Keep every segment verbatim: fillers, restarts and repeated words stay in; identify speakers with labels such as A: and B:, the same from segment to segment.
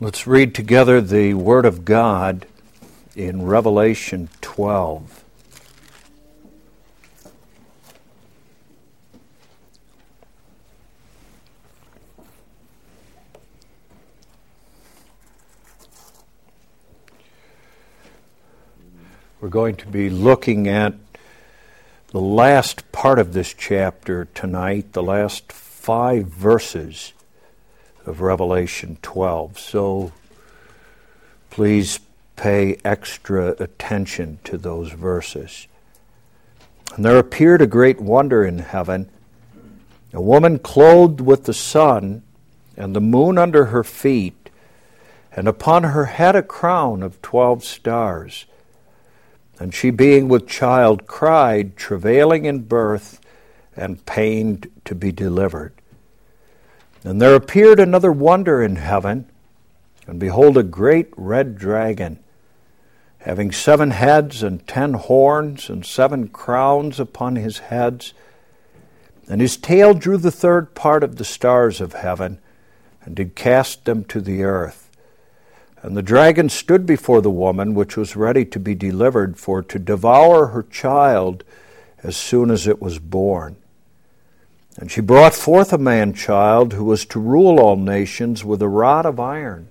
A: Let's read together the Word of God in Revelation twelve. We're going to be looking at the last part of this chapter tonight, the last five verses of Revelation twelve. So please pay extra attention to those verses. And there appeared a great wonder in heaven, a woman clothed with the sun and the moon under her feet, and upon her head a crown of twelve stars. And she, being with child, cried, travailing in birth, and pained to be delivered. And there appeared another wonder in heaven, and behold, a great red dragon, having seven heads and ten horns, and seven crowns upon his heads. And his tail drew the third part of the stars of heaven, and did cast them to the earth. And the dragon stood before the woman, which was ready to be delivered, for to devour her child as soon as it was born. And she brought forth a man-child who was to rule all nations with a rod of iron.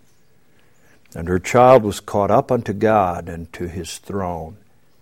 A: And her child was caught up unto God and to his throne.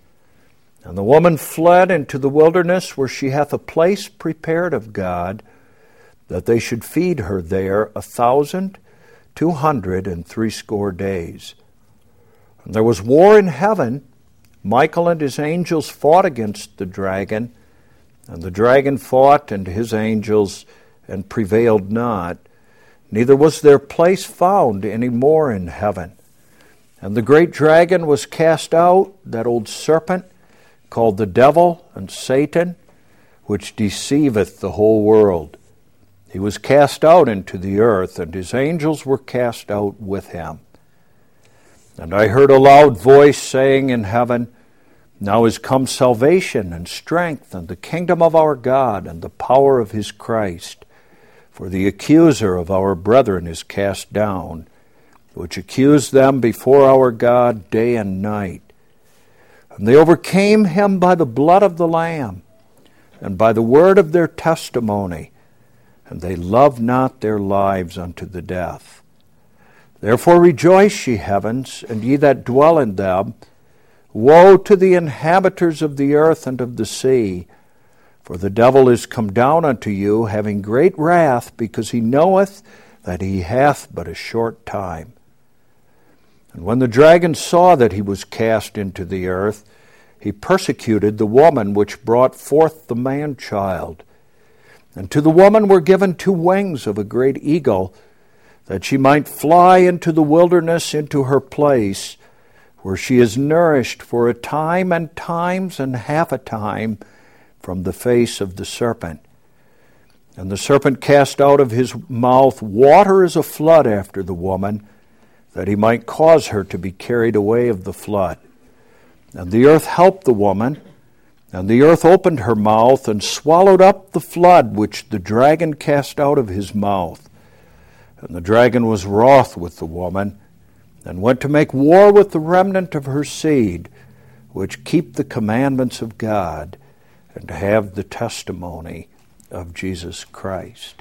A: And the woman fled into the wilderness, where she hath a place prepared of God, that they should feed her there a thousand two hundred and threescore days. And there was war in heaven. Michael and his angels fought against the dragon, and the dragon fought and his angels, and prevailed not. Neither was their place found any more in heaven. And the great dragon was cast out, that old serpent, called the devil and Satan, which deceiveth the whole world. He was cast out into the earth, and his angels were cast out with him. And I heard a loud voice saying in heaven, Now is come salvation and strength and the kingdom of our God and the power of his Christ. For the accuser of our brethren is cast down, which accused them before our God day and night. And they overcame him by the blood of the Lamb and by the word of their testimony, and they loved not their lives unto the death. Therefore rejoice, ye heavens, and ye that dwell in them. Woe to the inhabitants of the earth and of the sea, for the devil is come down unto you, having great wrath, because he knoweth that he hath but a short time. And when the dragon saw that he was cast into the earth, he persecuted the woman which brought forth the man-child. And to the woman were given two wings of a great eagle, that she might fly into the wilderness, into her place, where she is nourished for a time and times and half a time from the face of the serpent. And the serpent cast out of his mouth water as a flood after the woman, that he might cause her to be carried away of the flood. And the earth helped the woman, and the earth opened her mouth and swallowed up the flood which the dragon cast out of his mouth. And the dragon was wroth with the woman, and went to make war with the remnant of her seed, which keep the commandments of God, and to have the testimony of Jesus Christ.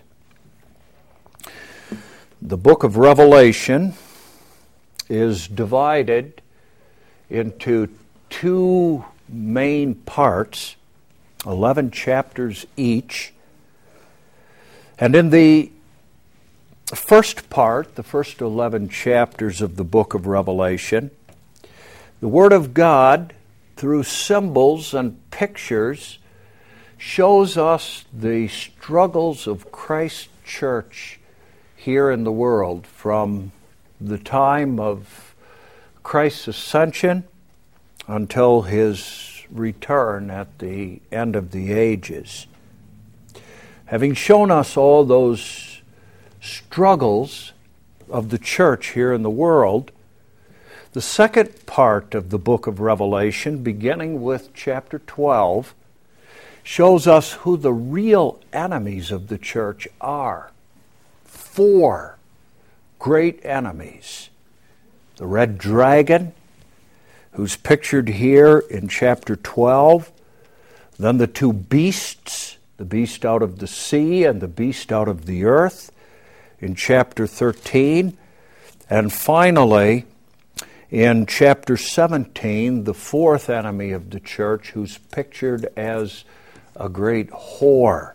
A: The book of Revelation is divided into two main parts, eleven chapters each. And in the first part, the first eleven chapters of the book of Revelation, the Word of God, through symbols and pictures, shows us the struggles of Christ's church here in the world from the time of Christ's ascension until his return at the end of the ages. Having shown us all those struggles of the church here in the world, the second part of the book of Revelation, beginning with chapter twelve, shows us who the real enemies of the church are. Four great enemies. The red dragon, who's pictured here in chapter twelve, then the two beasts, the beast out of the sea and the beast out of the earth in chapter thirteen, and finally in chapter seventeen, the fourth enemy of the church, who's pictured as a great whore.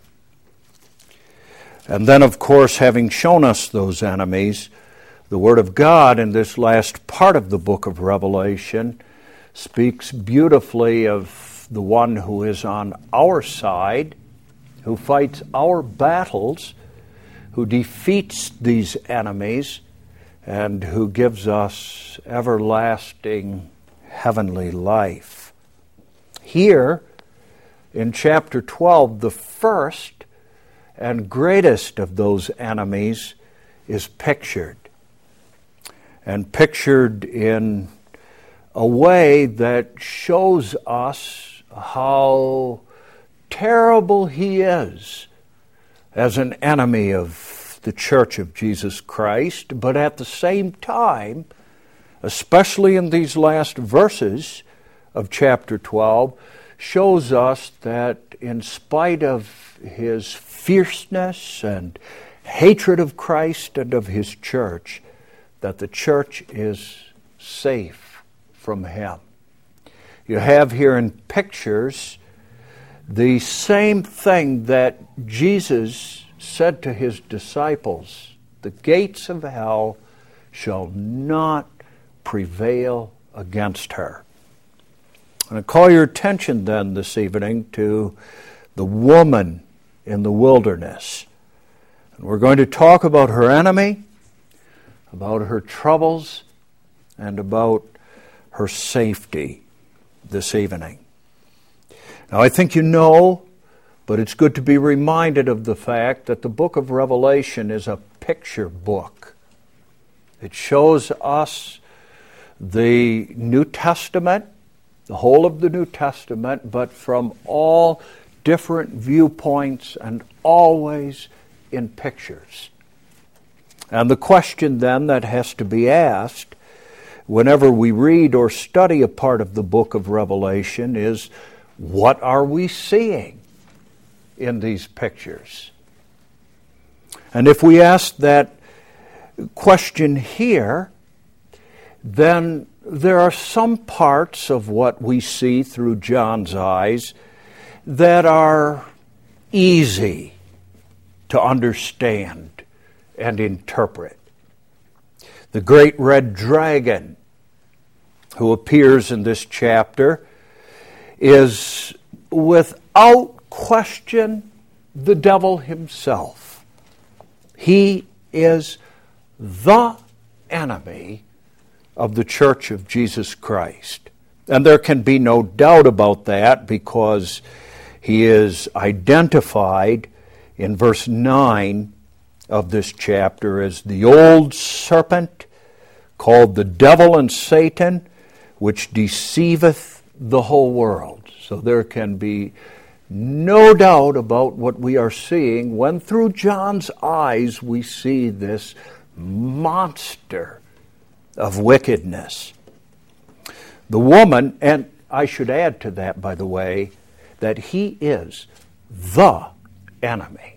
A: And then, of course, having shown us those enemies, the Word of God in this last part of the book of Revelation speaks beautifully of the one who is on our side, who fights our battles, who defeats these enemies, and who gives us everlasting heavenly life. Here, in chapter twelve, the first and greatest of those enemies is pictured. And pictured in a way that shows us how terrible he is as an enemy of the Church of Jesus Christ, but at the same time, especially in these last verses of chapter twelve, shows us that in spite of his fierceness and hatred of Christ and of his church, that the church is safe from him. You have here in pictures the same thing that Jesus said to his disciples, the gates of hell shall not prevail against her. And I call your attention then this evening to the woman in the wilderness. And we're going to talk about her enemy, about her troubles, and about her safety this evening. Now, I think you know, but it's good to be reminded of the fact that the book of Revelation is a picture book. It shows us the New Testament, the whole of the New Testament, but from all different viewpoints and always in pictures. And the question then that has to be asked whenever we read or study a part of the book of Revelation is, what are we seeing in these pictures? And if we ask that question here, then there are some parts of what we see through John's eyes that are easy to understand and interpret. The great red dragon who appears in this chapter is without question the devil himself. He is the enemy of the Church of Jesus Christ. And there can be no doubt about that because he is identified in verse nine of this chapter as the old serpent called the devil and Satan, which deceiveth the whole world. So there can be no doubt about what we are seeing when through John's eyes we see this monster of wickedness. The woman, and I should add to that, by the way, that he is the enemy.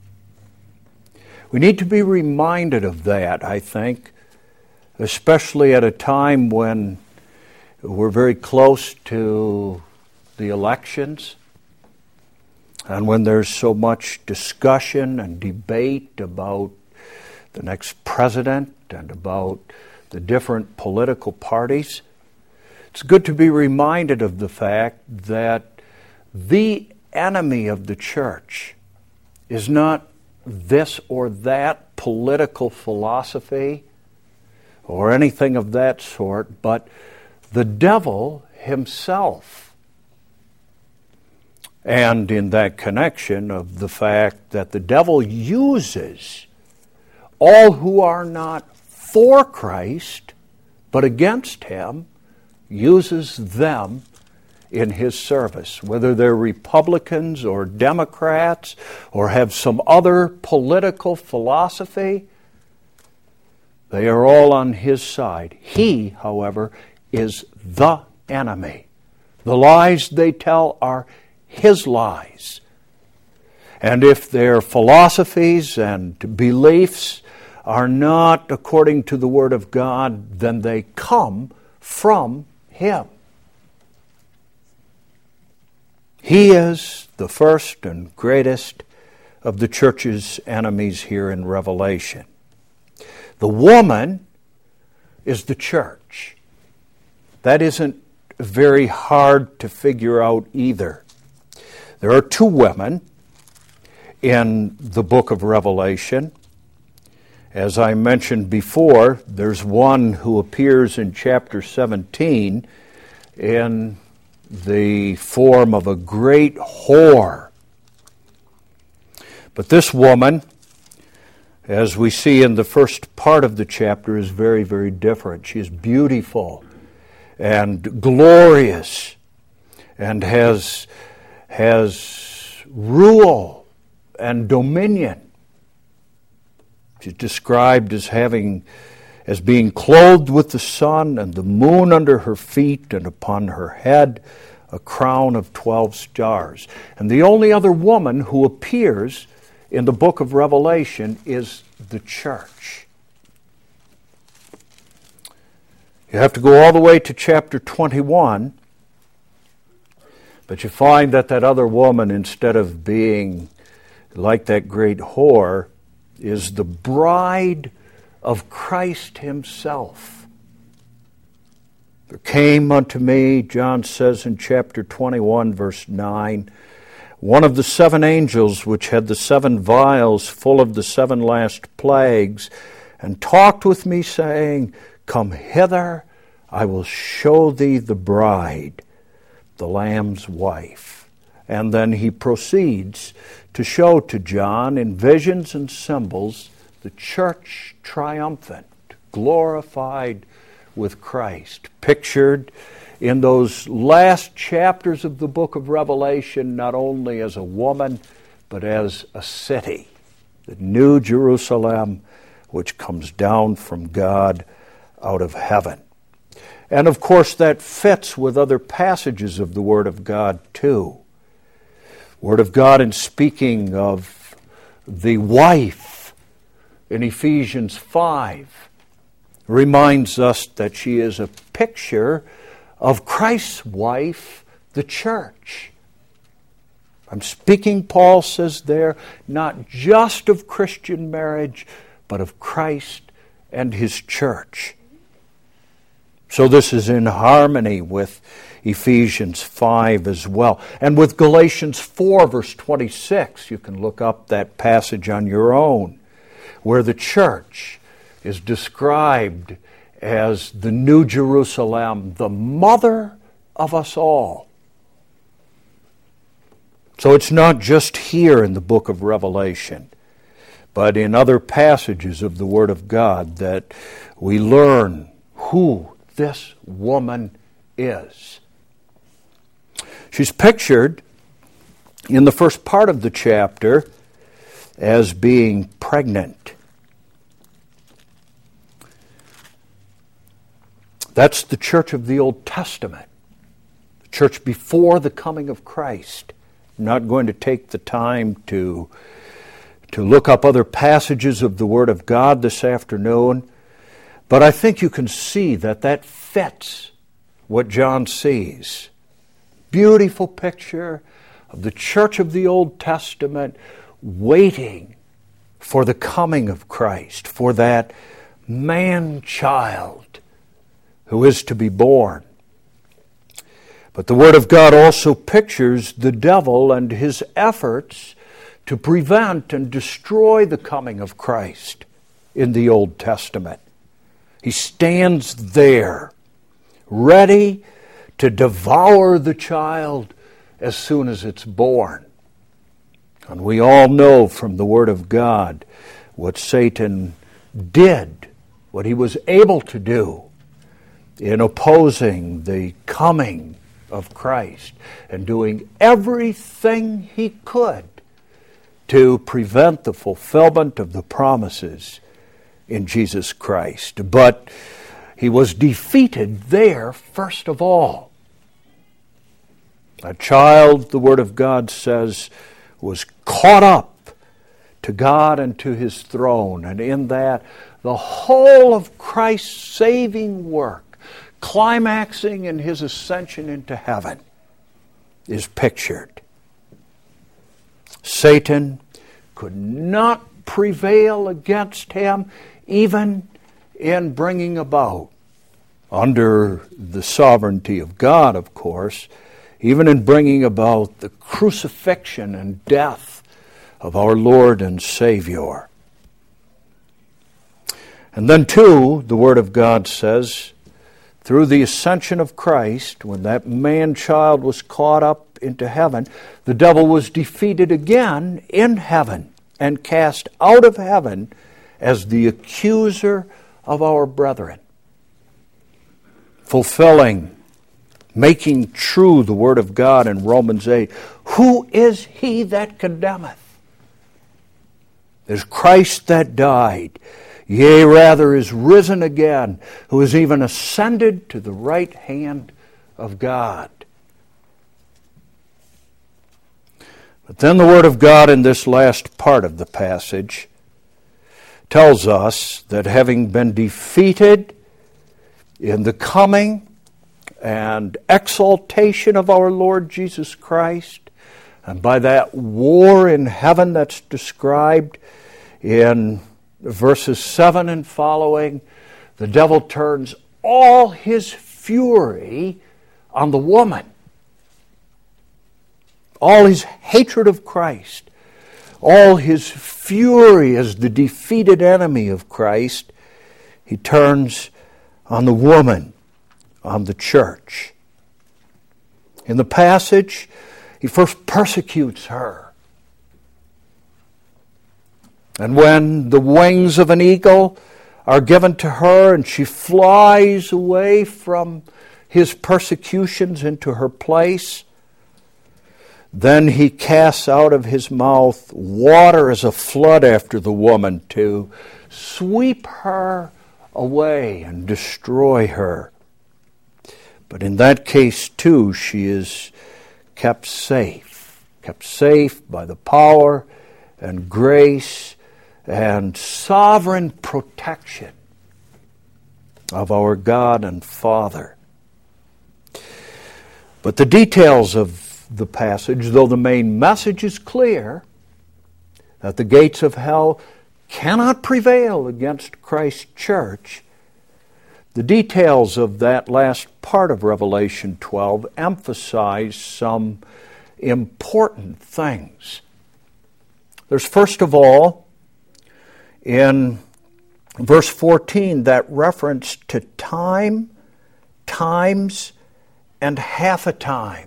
A: We need to be reminded of that, I think, especially at a time when we're very close to the elections and when there's so much discussion and debate about the next president and about the different political parties. It's good to be reminded of the fact that the enemy of the church is not this or that political philosophy or anything of that sort, but the devil himself. And in that connection of the fact that the devil uses all who are not for Christ but against him, uses them in his service, whether they're Republicans or Democrats or have some other political philosophy. They are all on his side. He, however, is the enemy. The lies they tell are his lies. And if their philosophies and beliefs are not according to the Word of God, then they come from him. He is the first and greatest of the church's enemies here in Revelation. The woman is the church. That isn't very hard to figure out either. There are two women in the book of Revelation. As I mentioned before, there's one who appears in chapter seventeen in the form of a great whore. But this woman, as we see in the first part of the chapter, is very, very different. She is beautiful and glorious and has, has rule and dominion. She's described as having, as being clothed with the sun and the moon under her feet, and upon her head a crown of twelve stars. And the only other woman who appears in the book of Revelation is the church. You have to go all the way to chapter twenty-one, but you find that that other woman, instead of being like that great whore, is the bride of Christ himself. There came unto me, John says in chapter twenty-one, verse nine, one of the seven angels which had the seven vials full of the seven last plagues, and talked with me, saying, Come hither, I will show thee the bride, the Lamb's wife. And then he proceeds to show to John in visions and symbols the church triumphant, glorified with Christ, pictured in those last chapters of the book of Revelation, not only as a woman, but as a city, the New Jerusalem, which comes down from God out of heaven. And of course, that fits with other passages of the Word of God too. Word of God in speaking of the wife in Ephesians five reminds us that she is a picture of Christ's wife, the church. I'm speaking, Paul says there, not just of Christian marriage, but of Christ and his church. So this is in harmony with Ephesians five as well. And with Galatians four, verse twenty-six, you can look up that passage on your own, where the church is described as the New Jerusalem, the mother of us all. So it's not just here in the book of Revelation, but in other passages of the Word of God that we learn who this woman is. She's pictured in the first part of the chapter as being pregnant. That's the church of the Old Testament, the church before the coming of Christ. I'm not going to take the time to, to look up other passages of the Word of God this afternoon, but I think you can see that that fits what John sees. Beautiful picture of the church of the Old Testament waiting for the coming of Christ, for that man-child who is to be born. But the Word of God also pictures the devil and his efforts to prevent and destroy the coming of Christ in the Old Testament. He stands there, ready to devour the child as soon as it's born. And we all know from the Word of God what Satan did, what he was able to do in opposing the coming of Christ and doing everything he could to prevent the fulfillment of the promises in Jesus Christ. But he was defeated there first of all. A child, the Word of God says, was caught up to God and to his throne. And in that, the whole of Christ's saving work, climaxing in his ascension into heaven, is pictured. Satan could not prevail against him, even in bringing about, under the sovereignty of God, of course, even in bringing about the crucifixion and death of our Lord and Savior. And then, too, the Word of God says, through the ascension of Christ, when that man-child was caught up into heaven, the devil was defeated again in heaven and cast out of heaven as the accuser of our brethren, fulfilling, making true the Word of God in Romans eight. Who is he that condemneth? It is Christ that died, yea, rather is risen again, who is even ascended to the right hand of God. But then the Word of God in this last part of the passage tells us that having been defeated in the coming and exaltation of our Lord Jesus Christ, and by that war in heaven that's described in verses seven and following, the devil turns all his fury on the woman. All his hatred of Christ, all his fury as the defeated enemy of Christ, he turns on the woman, on the church. In the passage, he first persecutes her. And when the wings of an eagle are given to her and she flies away from his persecutions into her place, then he casts out of his mouth water as a flood after the woman to sweep her away and destroy her. But in that case, too, she is kept safe, kept safe by the power and grace and sovereign protection of our God and Father. But the details of the passage, though the main message is clear, that the gates of hell cannot prevail against Christ's church, the details of that last part of Revelation twelve emphasize some important things. There's first of all, in verse fourteen, that reference to time, times, and half a time.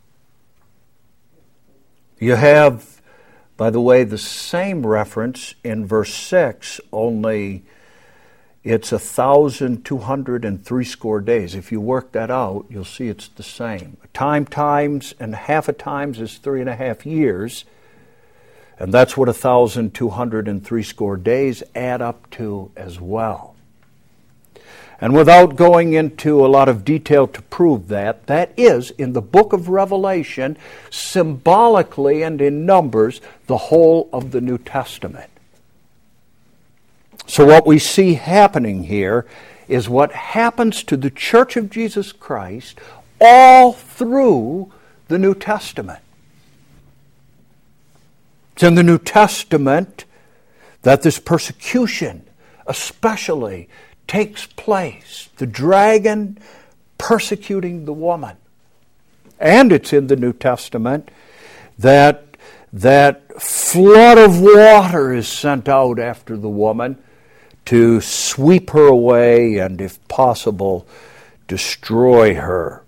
A: You have, by the way, the same reference in verse six, only it's a thousand two hundred and three score days. If you work that out, you'll see it's the same. Time times and half a times is three and a half years, and that's what a thousand two hundred and three score days add up to as well. And without going into a lot of detail to prove that, that is, in the book of Revelation, symbolically and in numbers, the whole of the New Testament. So what we see happening here is what happens to the Church of Jesus Christ all through the New Testament. It's in the New Testament that this persecution especially takes place, the dragon persecuting the woman. And it's in the New Testament that that flood of water is sent out after the woman to sweep her away and, if possible, destroy her.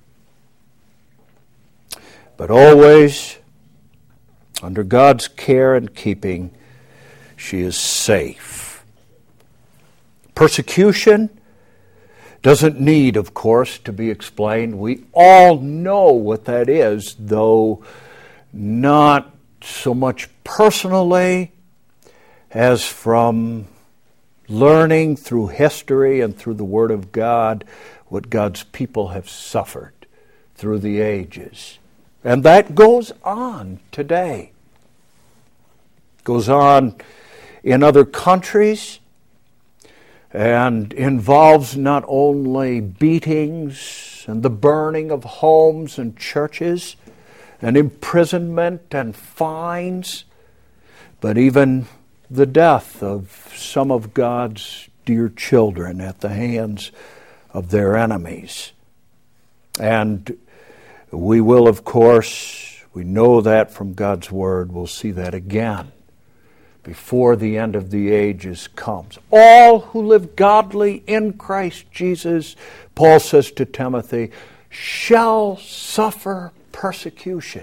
A: But always, under God's care and keeping, she is safe. Persecution doesn't need, of course, to be explained. We all know what that is, though not so much personally as from learning through history and through the Word of God what God's people have suffered through the ages. And that goes on today. Goes on in other countries and involves not only beatings and the burning of homes and churches and imprisonment and fines, but even the death of some of God's dear children at the hands of their enemies. And we will, of course, we know that from God's Word, we'll see that again before the end of the ages comes. All who live godly in Christ Jesus, Paul says to Timothy, shall suffer persecution.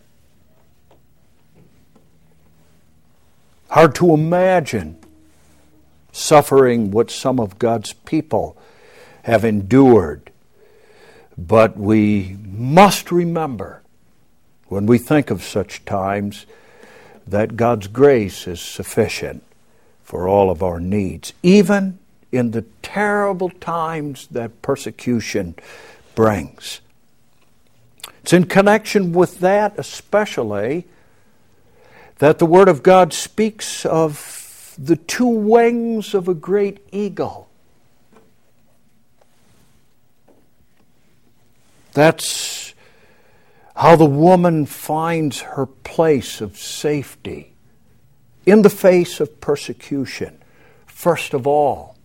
A: Hard to imagine suffering what some of God's people have endured. But we must remember, when we think of such times, that God's grace is sufficient for all of our needs, even in the terrible times that persecution brings. It's in connection with that especially that the Word of God speaks of the two wings of a great eagle. That's how the woman finds her place of safety in the face of persecution, first of all.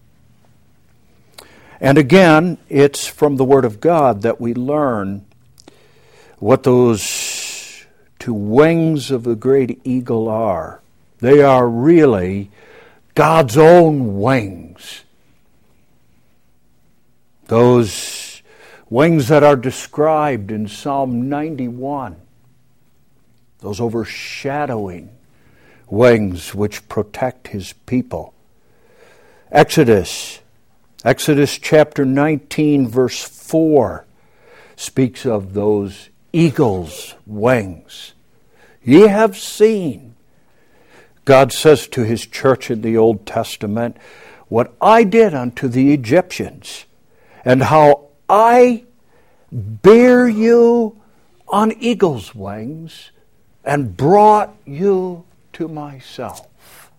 A: And again, it's from the Word of God that we learn what those two wings of the great eagle are. They are really God's own wings. Those wings that are described in Psalm ninety-one. Those overshadowing wings which protect His people. Exodus, Exodus chapter nineteen, verse four, speaks of those eagle's wings. Ye have seen, God says to His church in the Old Testament, what I did unto the Egyptians, and how I bear you on eagle's wings and brought you to myself.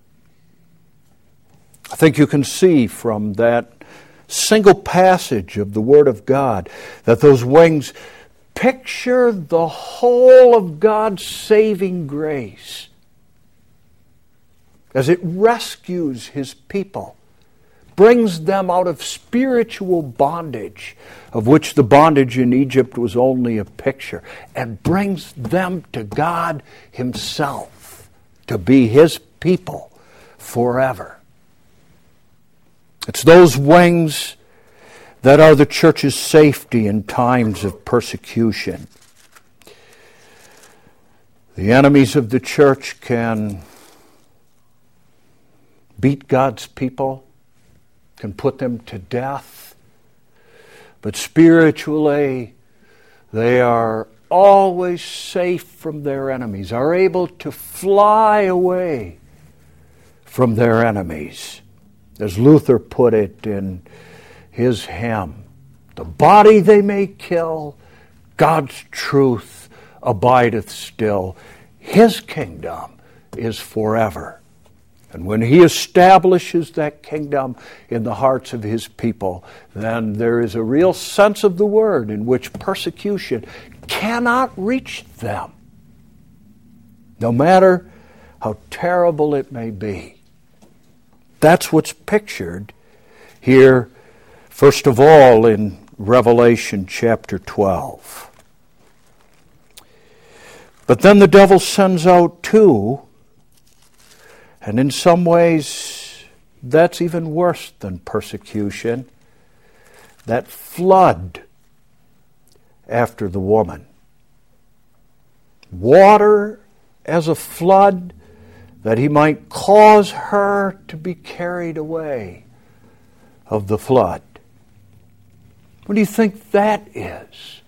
A: I think you can see from that single passage of the Word of God that those wings picture the whole of God's saving grace as it rescues His people, brings them out of spiritual bondage, of which the bondage in Egypt was only a picture, and brings them to God Himself to be His people forever. It's those wings that are the church's safety in times of persecution. The enemies of the church can beat God's people, can put them to death, but spiritually they are always safe from their enemies, are able to fly away from their enemies. As Luther put it in his hymn, the body they may kill, God's truth abideth still. His kingdom is forever. And when He establishes that kingdom in the hearts of His people, then there is a real sense of the word in which persecution cannot reach them, no matter how terrible it may be. That's what's pictured here, first of all, in Revelation chapter twelve. But then the devil sends out two, and in some ways that's even worse than persecution, that flood after the woman. Water as a flood, that he might cause her to be carried away of the flood. What do you think that is?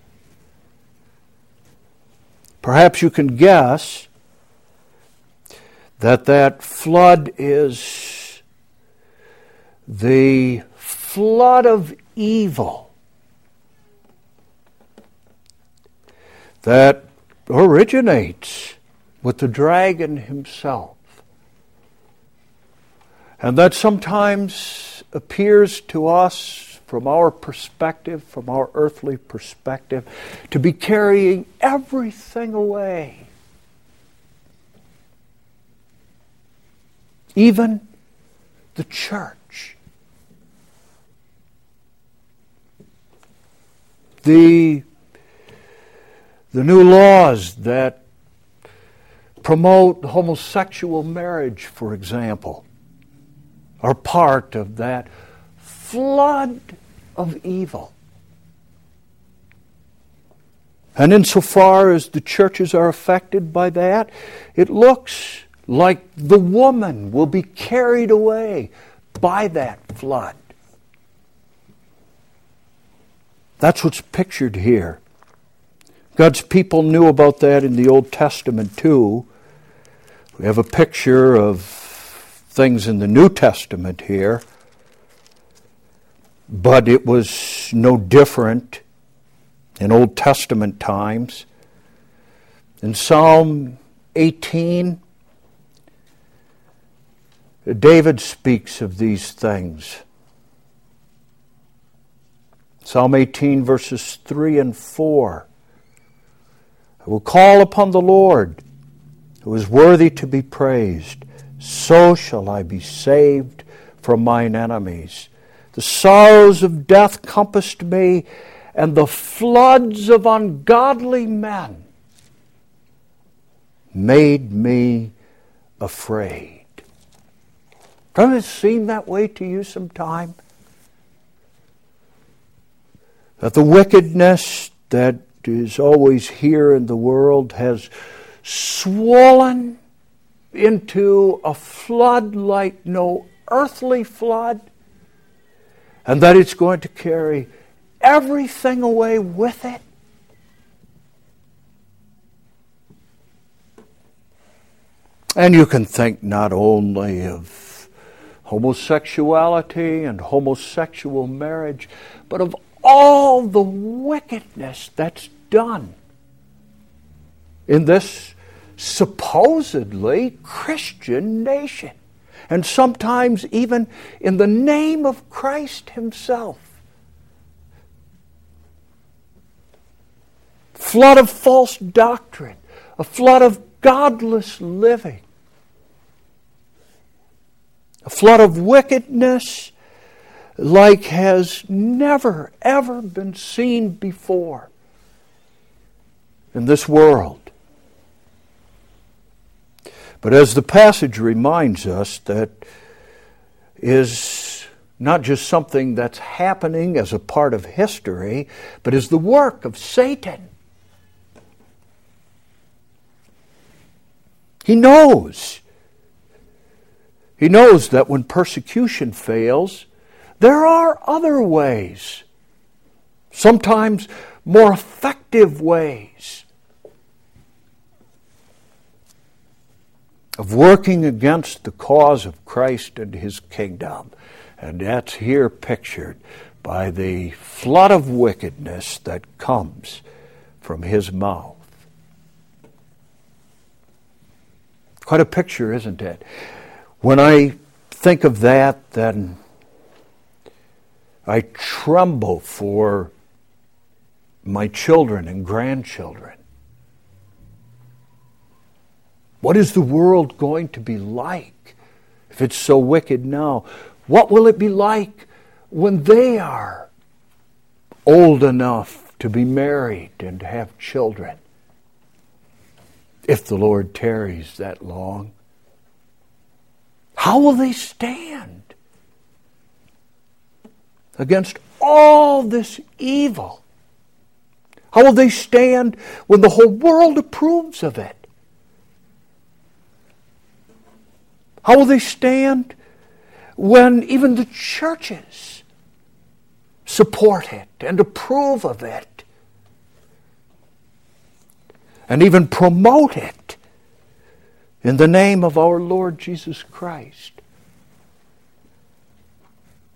A: Perhaps you can guess that that flood is the flood of evil that originates with the dragon himself, and that sometimes appears to us from our perspective, from our earthly perspective, to be carrying everything away. Even the church. The, the new laws that promote homosexual marriage, for example, are part of that flood of evil. And insofar as the churches are affected by that, it looks like the woman will be carried away by that flood. That's what's pictured here. God's people knew about that in the Old Testament too. We have a picture of things in the New Testament here, but it was no different in Old Testament times. In Psalm eighteen, David speaks of these things. Psalm eighteen, verses three and four. I will call upon the Lord, who is worthy to be praised. So shall I be saved from mine enemies. The sorrows of death compassed me, and the floods of ungodly men made me afraid. Doesn't it seem that way to you sometime? That the wickedness that is always here in the world has swollen into a flood like no earthly flood, and that it's going to carry everything away with it. And you can think not only of homosexuality and homosexual marriage, but of all the wickedness that's done in this supposedly Christian nation, and sometimes even in the name of Christ himself. Flood of false doctrine, a flood of godless living, a flood of wickedness like has never, ever been seen before in this world. But as the passage reminds us, that is not just something that's happening as a part of history, but is the work of Satan. He knows. He knows that when persecution fails, there are other ways, sometimes more effective ways, of working against the cause of Christ and his kingdom. And that's here pictured by the flood of wickedness that comes from his mouth. Quite a picture, isn't it? When I think of that, then I tremble for my children and grandchildren. What is the world going to be like if it's so wicked now? What will it be like when they are old enough to be married and to have children? If the Lord tarries that long, how will they stand against all this evil? How will they stand when the whole world approves of it? How will they stand when even the churches support it and approve of it and even promote it in the name of our Lord Jesus Christ?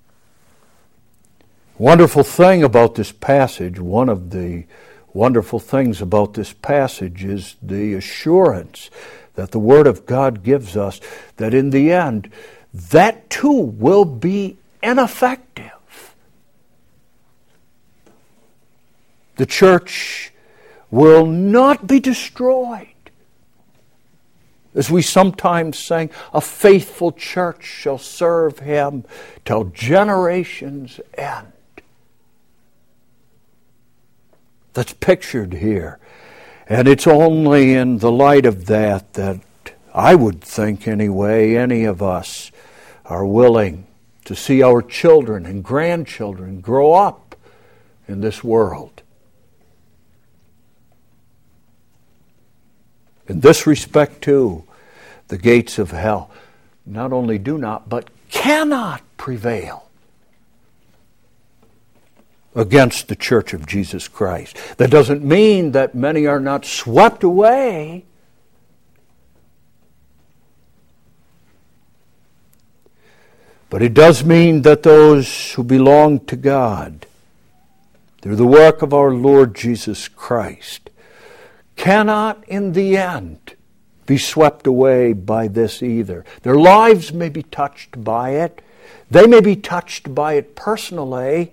A: Wonderful thing about this passage, one of the wonderful things about this passage is the assurance that the Word of God gives us that in the end, that too will be ineffective. The church will not be destroyed. As we sometimes sing, a faithful church shall serve Him till generations end. That's pictured here. And it's only in the light of that that I would think anyway, any of us are willing to see our children and grandchildren grow up in this world. In this respect, too, the gates of hell not only do not, but cannot prevail against the Church of Jesus Christ. That doesn't mean that many are not swept away. But it does mean that those who belong to God, through the work of our Lord Jesus Christ, cannot in the end be swept away by this either. Their lives may be touched by it. They may be touched by it personally.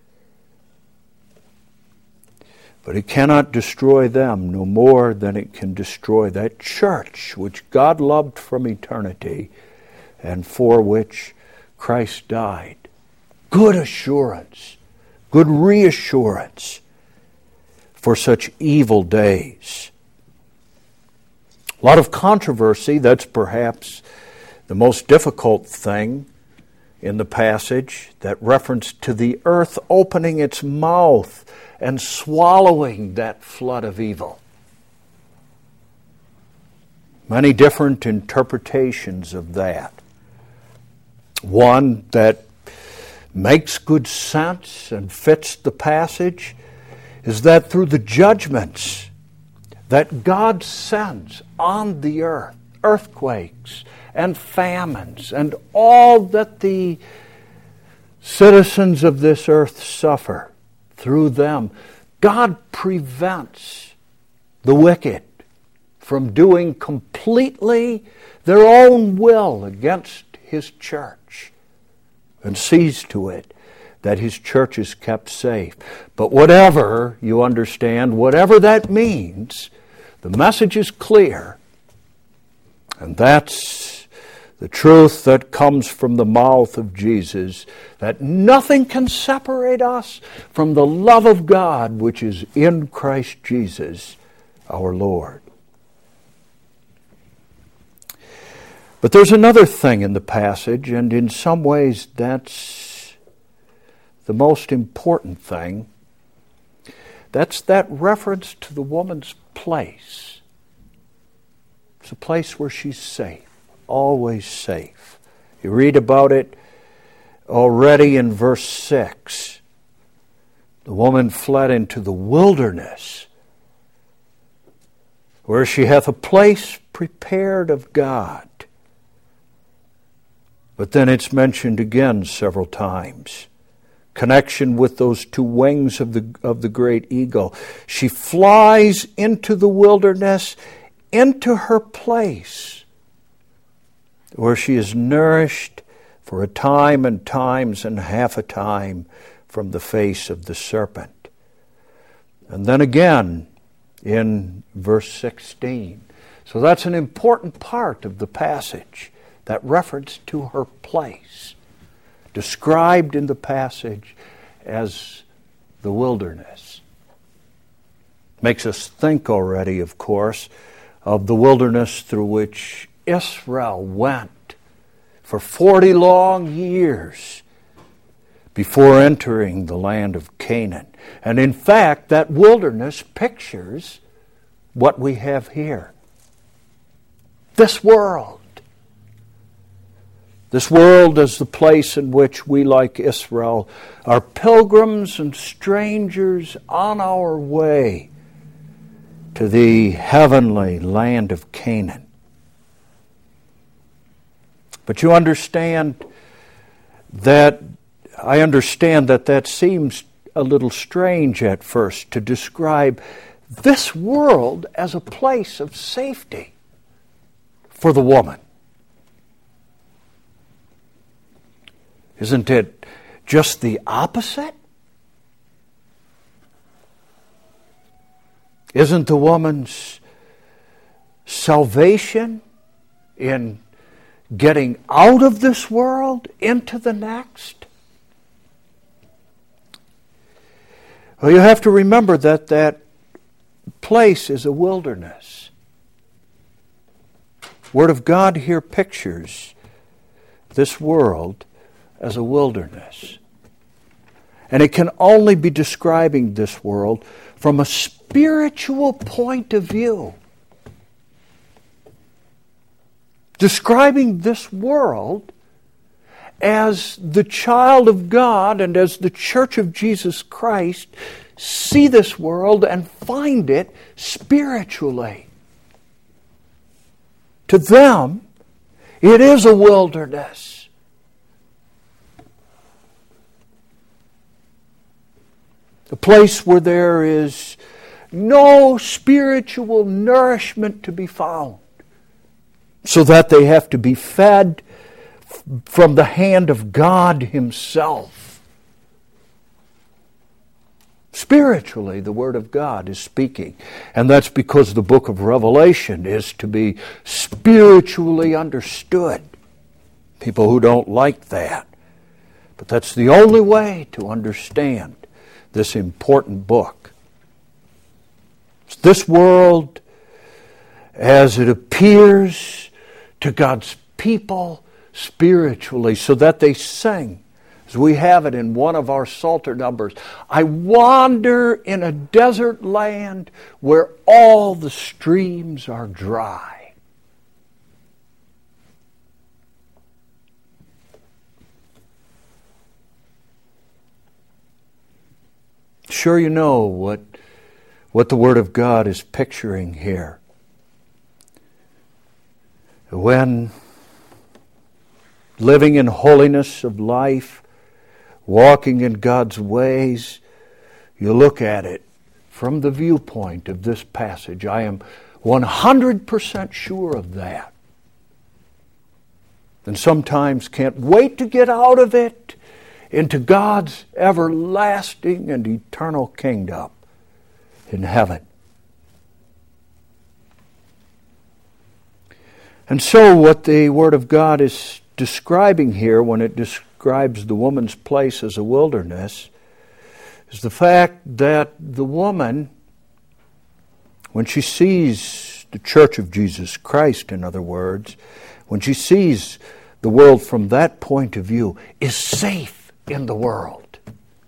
A: But it cannot destroy them no more than it can destroy that church which God loved from eternity and for which Christ died. Good assurance, good reassurance for such evil days. A lot of controversy. That's perhaps the most difficult thing in the passage, that reference to the earth opening its mouth and swallowing that flood of evil. Many different interpretations of that. One that makes good sense and fits the passage is that through the judgments that God sends on the earth, earthquakes and famines and all that the citizens of this earth suffer, through them, God prevents the wicked from doing completely their own will against His church and sees to it that His church is kept safe. But whatever you understand, whatever that means, the message is clear. And that's the truth that comes from the mouth of Jesus, that nothing can separate us from the love of God which is in Christ Jesus our Lord. But there's another thing in the passage, and in some ways that's the most important thing. That's that reference to the woman's place. It's a place where she's safe, always safe. You read about it already in verse six. The woman fled into the wilderness, where she hath a place prepared of God. But then it's mentioned again several times. Connection with those two wings of the of the great eagle. She flies into the wilderness, into her place, where she is nourished for a time and times and half a time from the face of the serpent. And then again in verse sixteen. So that's an important part of the passage, that reference to her place, described in the passage as the wilderness. Makes us think already, of course, of the wilderness through which Israel went for forty long years before entering the land of Canaan. And in fact, that wilderness pictures what we have here. This world. This world is the place in which we, like Israel, are pilgrims and strangers on our way to the heavenly land of Canaan. But you understand that I understand that that seems a little strange at first, to describe this world as a place of safety for the woman. Isn't it just the opposite? Isn't the woman's salvation in getting out of this world into the next? Well, you have to remember that that place is a wilderness. Word of God here pictures this world as a wilderness. And it can only be describing this world from a spiritual point of view. Describing this world as the child of God and as the Church of Jesus Christ see this world and find it spiritually. To them, it is a wilderness. A place where there is no spiritual nourishment to be found, so that they have to be fed from the hand of God Himself. Spiritually, the Word of God is speaking. And that's because the book of Revelation is to be spiritually understood. People who don't like that. But that's the only way to understand this important book. This world, as it appears to God's people spiritually, so that they sing, as we have it in one of our Psalter numbers, I wander in a desert land where all the streams are dry. Sure, you know what, what the Word of God is picturing here. When living in holiness of life, walking in God's ways, you look at it from the viewpoint of this passage. I am one hundred percent sure of that. And sometimes can't wait to get out of it into God's everlasting and eternal kingdom in heaven. And so what the Word of God is describing here when it describes the woman's place as a wilderness is the fact that the woman, when she sees the Church of Jesus Christ, in other words, when she sees the world from that point of view, is safe in the world.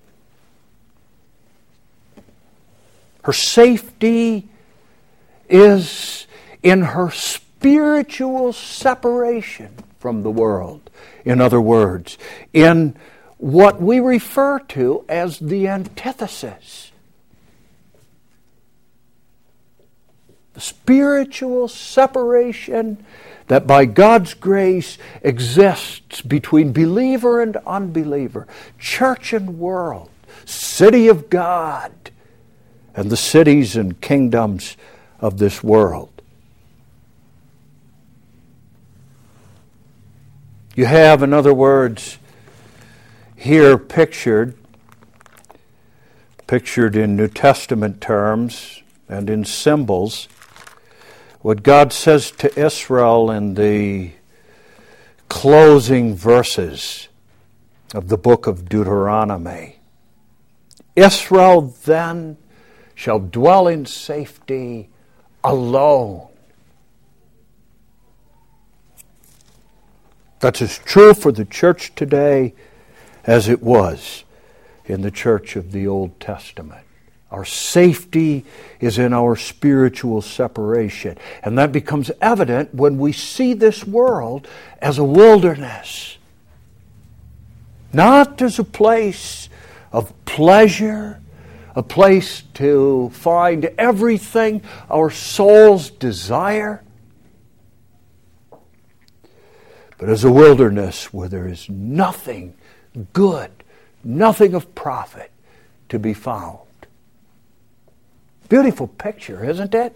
A: Her safety is in her spiritual separation from the world. In other words, in what we refer to as the antithesis. The spiritual separation that by God's grace exists between believer and unbeliever, church and world, city of God, and the cities and kingdoms of this world. You have, in other words, here pictured, pictured in New Testament terms and in symbols, what God says to Israel in the closing verses of the book of Deuteronomy. Israel then shall dwell in safety alone. That's as true for the church today as it was in the church of the Old Testament. Our safety is in our spiritual separation. And that becomes evident when we see this world as a wilderness. Not as a place of pleasure, a place to find everything our souls desire, but as a wilderness where there is nothing good nothing of profit to be found. Beautiful picture, isn't it?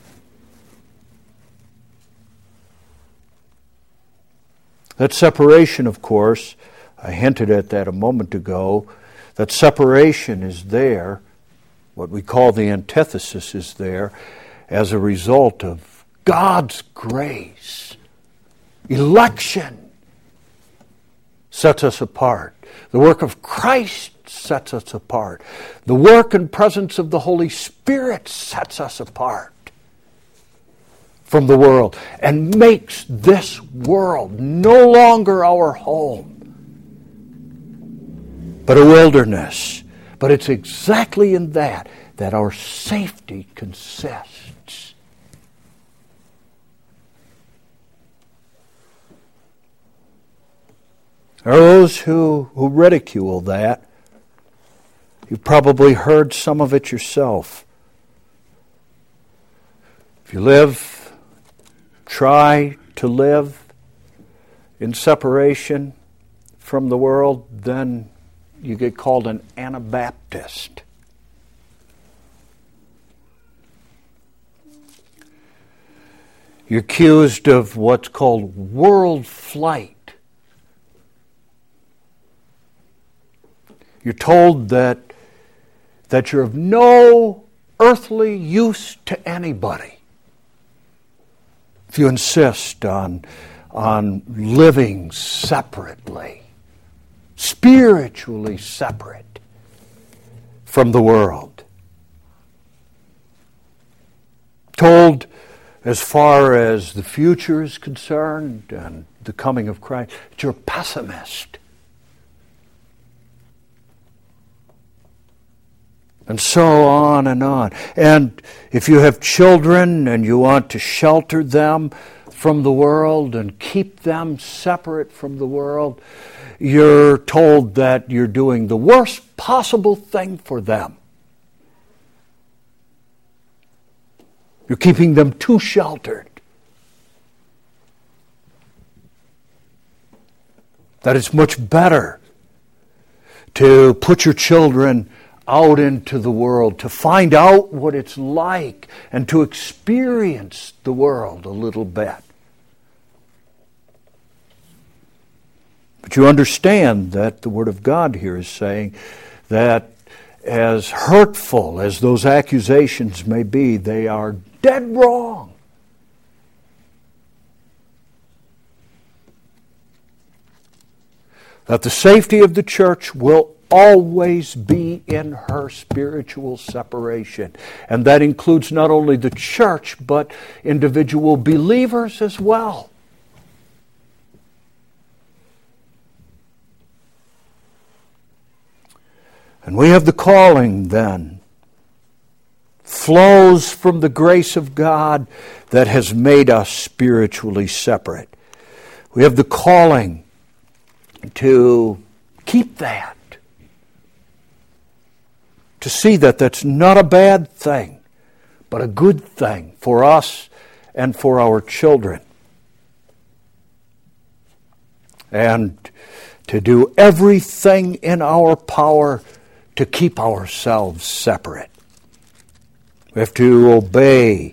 A: That separation, of course, I hinted at that a moment ago, that separation is there, what we call the antithesis is there, as a result of God's grace. Election sets us apart. The work of Christ sets us apart. The work and presence of the Holy Spirit sets us apart from the world and makes this world no longer our home, but a wilderness. But it's exactly in that that our safety consists. There are those who, who ridicule that. You've probably heard some of it yourself. If you live, try to live in separation from the world, then you get called an Anabaptist. You're accused of what's called world flight. You're told that, that you're of no earthly use to anybody if you insist on, on living separately, spiritually separate from the world. Told, as far as the future is concerned and the coming of Christ, that you're a pessimist. And so on and on. And if you have children and you want to shelter them from the world and keep them separate from the world, you're told that you're doing the worst possible thing for them. You're keeping them too sheltered. That it's much better to put your children out into the world, to find out what it's like and to experience the world a little bit. But you understand that the Word of God here is saying that as hurtful as those accusations may be, they are dead wrong. That the safety of the church will always be in her spiritual separation. And that includes not only the church, but individual believers as well. And we have the calling then, flows from the grace of God that has made us spiritually separate. We have the calling to keep that. To see that that's not a bad thing, but a good thing for us and for our children. And to do everything in our power to keep ourselves separate. We have to obey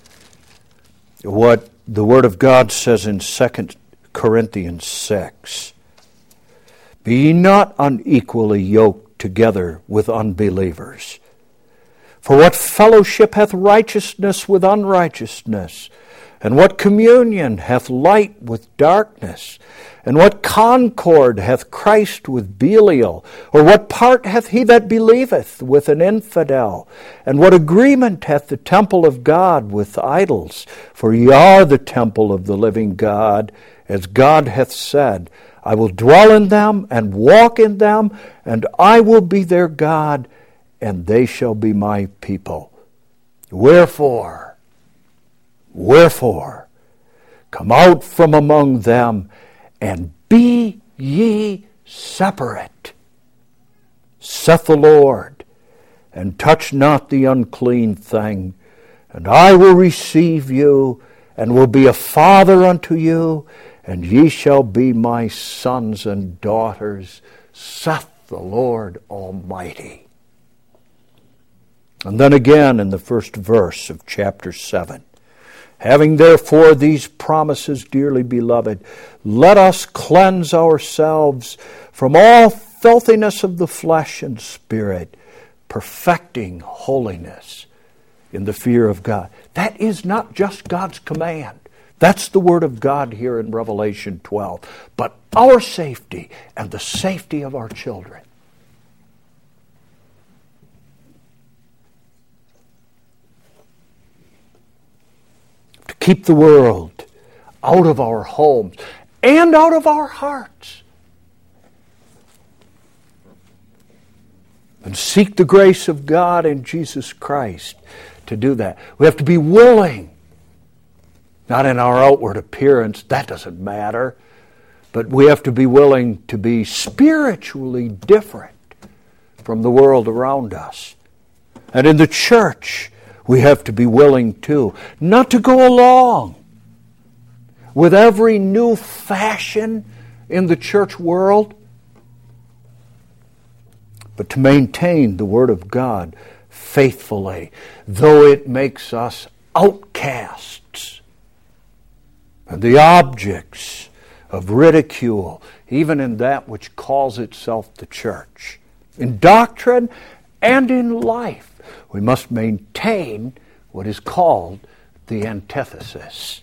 A: what the Word of God says in Second Corinthians six. Be ye not unequally yoked together with unbelievers. For what fellowship hath righteousness with unrighteousness? And what communion hath light with darkness? And what concord hath Christ with Belial? Or what part hath he that believeth with an infidel? And what agreement hath the temple of God with idols? For ye are the temple of the living God, as God hath said, I will dwell in them and walk in them, and I will be their God, and they shall be my people. Wherefore, wherefore, come out from among them, and be ye separate, saith the Lord, and touch not the unclean thing, and I will receive you, and will be a father unto you, and ye shall be my sons and daughters, saith the Lord Almighty. And then again in the first verse of chapter seven, having therefore these promises, dearly beloved, let us cleanse ourselves from all filthiness of the flesh and spirit, perfecting holiness in the fear of God. That is not just God's command. That's the word of God here in Revelation twelve. But our safety and the safety of our children. To keep the world out of our homes and out of our hearts. And seek the grace of God in Jesus Christ to do that. We have to be willing. Not in our outward appearance, that doesn't matter. But we have to be willing to be spiritually different from the world around us. And in the church, we have to be willing too, not to go along with every new fashion in the church world, but to maintain the Word of God faithfully, though it makes us outcasts and the objects of ridicule, even in that which calls itself the church. In doctrine and in life, we must maintain what is called the antithesis.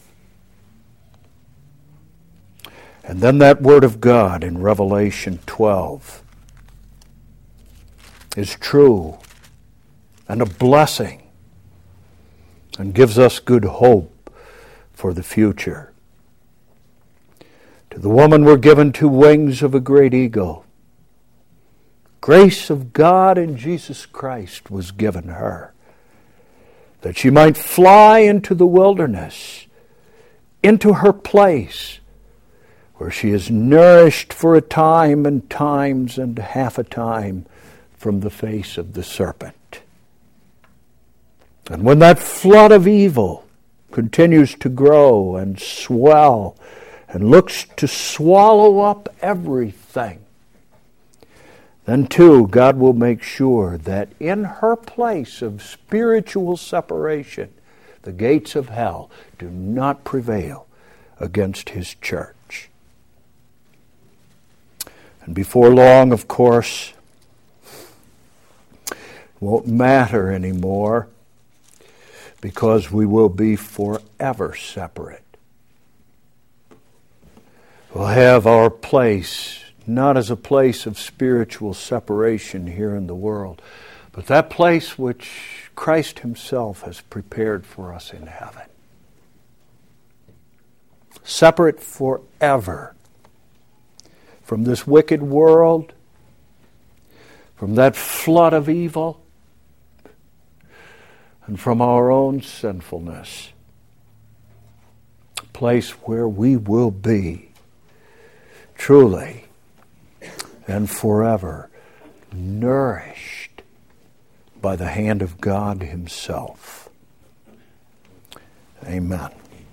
A: And then that Word of God in Revelation twelve is true and a blessing and gives us good hope for the future. To the woman were given two wings of a great eagle. Grace of God in Jesus Christ was given her, that she might fly into the wilderness, into her place, where she is nourished for a time and times and half a time from the face of the serpent. And when that flood of evil continues to grow and swell and looks to swallow up everything, then too God will make sure that in her place of spiritual separation, the gates of hell do not prevail against His church. And before long, of course, it won't matter anymore, because we will be forever separate. We'll have our place not as a place of spiritual separation here in the world, but that place which Christ Himself has prepared for us in heaven. Separate forever from this wicked world, from that flood of evil, and from our own sinfulness. A place where we will be truly and forever nourished by the hand of God Himself. Amen.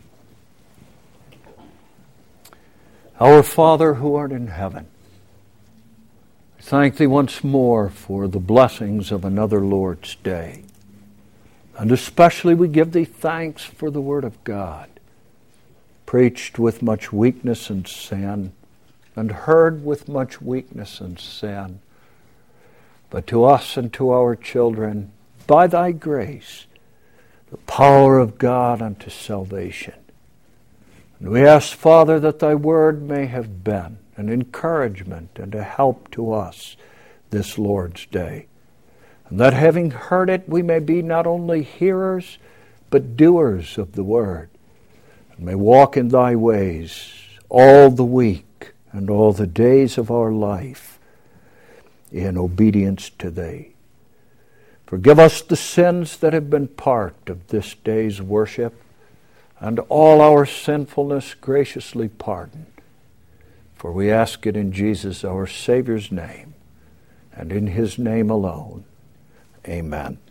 A: Our Father who art in heaven, I thank Thee once more for the blessings of another Lord's Day. And especially we give Thee thanks for the Word of God, preached with much weakness and sin, and heard with much weakness and sin. But to us and to our children, by Thy grace, the power of God unto salvation. And we ask, Father, that Thy Word may have been an encouragement and a help to us this Lord's Day. And that having heard it, we may be not only hearers, but doers of the Word, and may walk in Thy ways all the week and all the days of our life in obedience to Thee. Forgive us the sins that have been part of this day's worship, and all our sinfulness graciously pardon. For we ask it in Jesus, our Savior's name, and in His name alone. Amen.